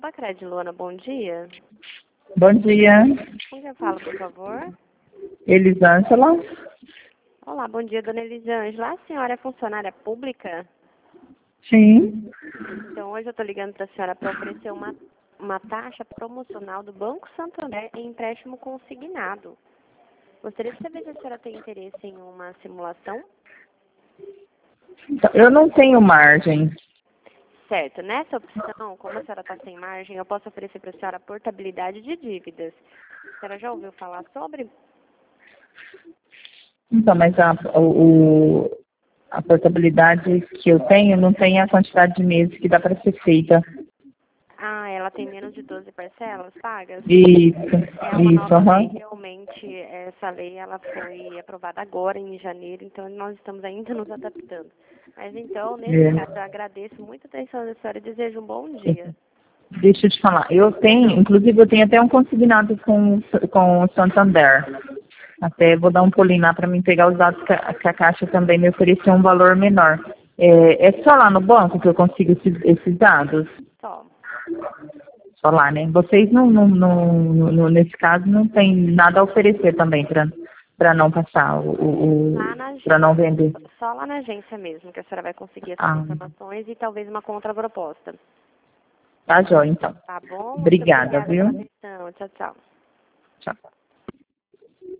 Bacred Luana, bom dia. Bom dia. Com quem fala, por favor? Elisângela. Olá, bom dia, dona Elisângela. A senhora é funcionária pública? Sim. Então, hoje eu estou ligando para a senhora para oferecer uma taxa promocional do Banco Santander em empréstimo consignado. Gostaria de saber se a senhora tem interesse em uma simulação? Eu não tenho margem. Certo. Nessa opção, como a senhora está sem margem, eu posso oferecer para a senhora portabilidade de dívidas. A senhora já ouviu falar sobre? Então, mas a portabilidade que eu tenho não tem a quantidade de meses que dá para ser feita. Ah, ela tem menos de 12 parcelas pagas? É uma Isso, nova lei, aham. realmente, essa lei ela foi aprovada agora em janeiro, então nós estamos ainda nos adaptando. Mas então, nesse caso, eu agradeço muito a atenção da senhora e desejo um bom dia. Deixa eu te falar. Inclusive eu tenho até um consignado com o Santander. Até vou dar um pulinho lá para mim pegar os dados que a Caixa também me ofereceu um valor menor. É só lá no banco que eu consigo esses dados? Só. Só lá, né? Vocês nesse caso não tem nada a oferecer também para não passar Lá na para agência, não vender. só lá na agência mesmo, que a senhora vai conseguir essas Ah, informações e talvez uma contraproposta. tá jóia, então. Tá bom? Muito Obrigada, obrigada viu? pela atenção. Tchau, tchau. Tchau.